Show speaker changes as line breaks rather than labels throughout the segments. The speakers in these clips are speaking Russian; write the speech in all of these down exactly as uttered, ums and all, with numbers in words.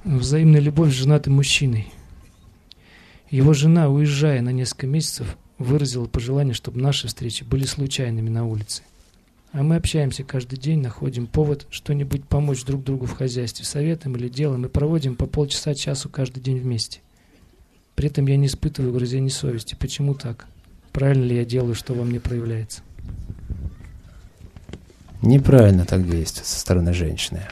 Взаимная любовь с женатым мужчиной. Его жена, уезжая на несколько месяцев, выразила пожелание, чтобы наши встречи были случайными на улице. А мы общаемся каждый день, находим повод что-нибудь помочь друг другу в хозяйстве, советом или делом, и проводим по полчаса-часу каждый день вместе. При этом я не испытываю угрызений совести. Почему так? Правильно ли я делаю, что во мне проявляется?
Неправильно так действовать со стороны женщины.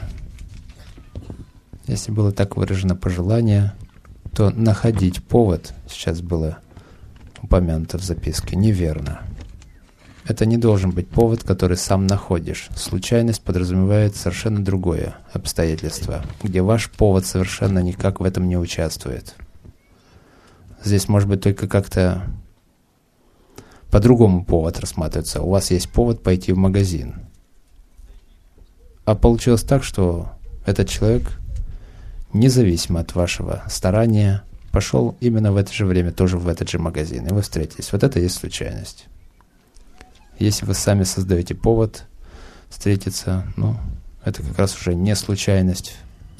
Если было так выражено пожелание, то находить повод, сейчас было упомянуто в записке, неверно. Это не должен быть повод, который сам находишь. Случайность подразумевает совершенно другое обстоятельство, где ваш повод совершенно никак в этом не участвует. Здесь может быть только как-то по-другому повод рассматривается. У вас есть повод пойти в магазин. А получилось так, что этот человек, независимо от вашего старания, пошел именно в это же время, тоже в этот же магазин, и вы встретились. Вот это и есть случайность. Если вы сами создаете повод встретиться, ну, это как раз уже не случайность.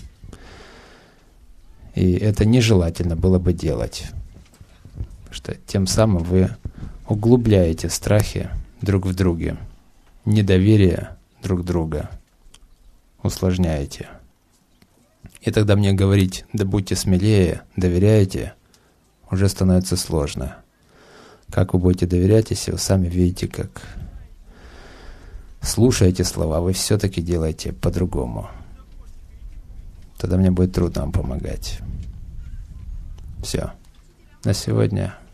И это нежелательно было бы делать. Потому что тем самым вы углубляете страхи друг в друге, недоверие друг друга усложняете. И тогда мне говорить, да будьте смелее, доверяйте, уже становится сложно. Как вы будете доверять, если вы сами видите, как слушаете слова, вы все-таки делаете по-другому. Тогда мне будет трудно вам помогать. Все. На сегодня